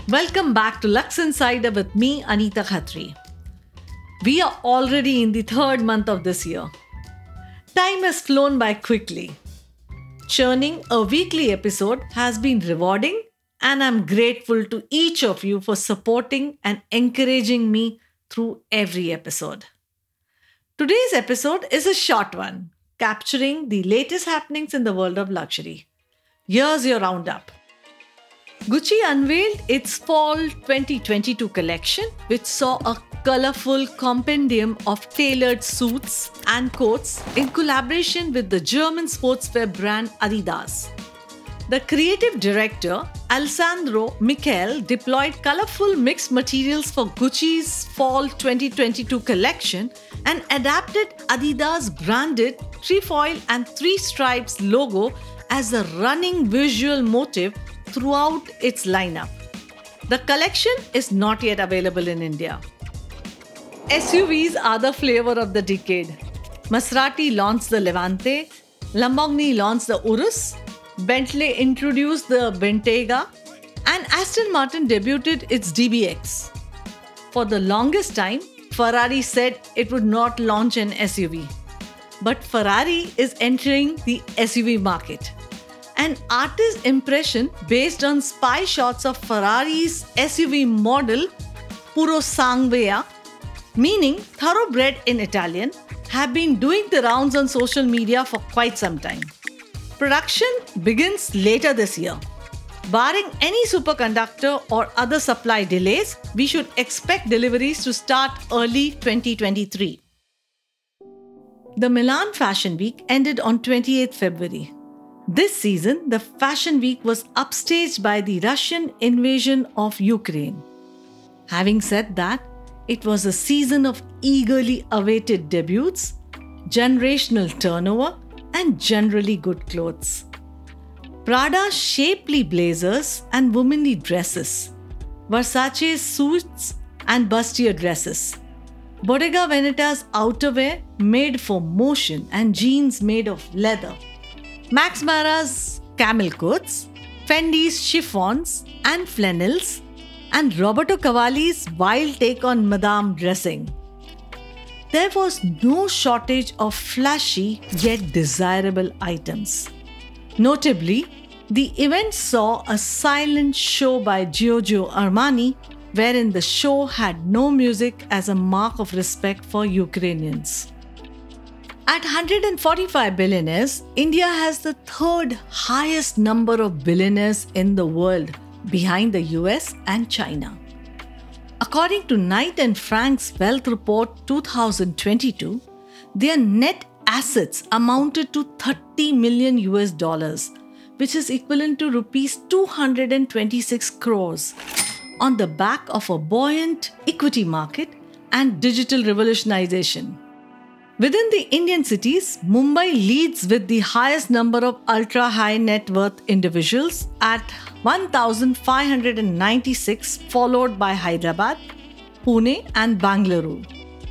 Welcome back to Lux Insider with me, Anita Khatri. We are already in the third month of this year. Time has flown by quickly. Churning a weekly episode has been rewarding, and I'm grateful to each of you for supporting and encouraging me through every episode. Today's episode is a short one, capturing the latest happenings in the world of luxury. Here's your roundup. Gucci unveiled its fall 2022 collection, which saw a colorful compendium of tailored suits and coats in collaboration with the German sportswear brand Adidas. The creative director, Alessandro Michele, deployed colorful mixed materials for Gucci's fall 2022 collection and adapted Adidas' branded trefoil and three stripes logo as a running visual motif throughout its lineup. The collection is not yet available in India. SUVs are the flavor of the decade. Maserati launched the Levante, Lamborghini launched the Urus, Bentley introduced the Bentayga, and Aston Martin debuted its DBX. For the longest time, Ferrari said it would not launch an SUV. But Ferrari is entering the SUV market. An artist's impression based on spy shots of Ferrari's SUV model Puro Sanguea, meaning thoroughbred in Italian, have been doing the rounds on social media for quite some time. Production begins later this year. Barring any superconductor or other supply delays, we should expect deliveries to start early 2023. The Milan Fashion Week ended on 28th February. This season, the Fashion Week was upstaged by the Russian invasion of Ukraine. Having said that, it was a season of eagerly awaited debuts, generational turnover, and generally good clothes. Prada's shapely blazers and womanly dresses, Versace's suits and bustier dresses, Bottega Veneta's outerwear made for motion and jeans made of leather, Max Mara's camel coats, Fendi's chiffons and flannels, and Roberto Cavalli's wild take on Madame dressing. There was no shortage of flashy yet desirable items. Notably, the event saw a silent show by Giorgio Armani, wherein the show had no music as a mark of respect for Ukrainians. At 145 billionaires, India has the third highest number of billionaires in the world, behind the US and China. According to Knight and Frank's Wealth Report 2022, their net assets amounted to 30 million US dollars, which is equivalent to rupees 226 crores, on the back of a buoyant equity market and digital revolutionization. Within the Indian cities, Mumbai leads with the highest number of ultra-high net worth individuals at 1,596, followed by Hyderabad, Pune and Bangalore.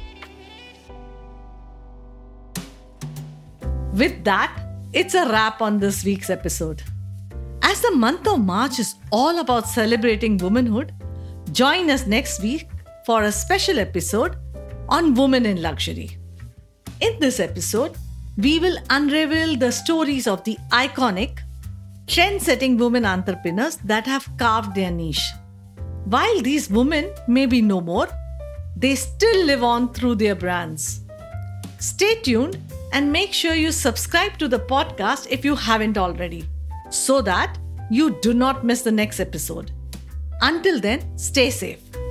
With that, it's a wrap on this week's episode. As the month of March is all about celebrating womanhood, join us next week for a special episode on women in luxury. In this episode, we will unravel the stories of the iconic, trend-setting women entrepreneurs that have carved their niche. While these women may be no more, they still live on through their brands. Stay tuned and make sure you subscribe to the podcast if you haven't already, so that you do not miss the next episode. Until then, stay safe.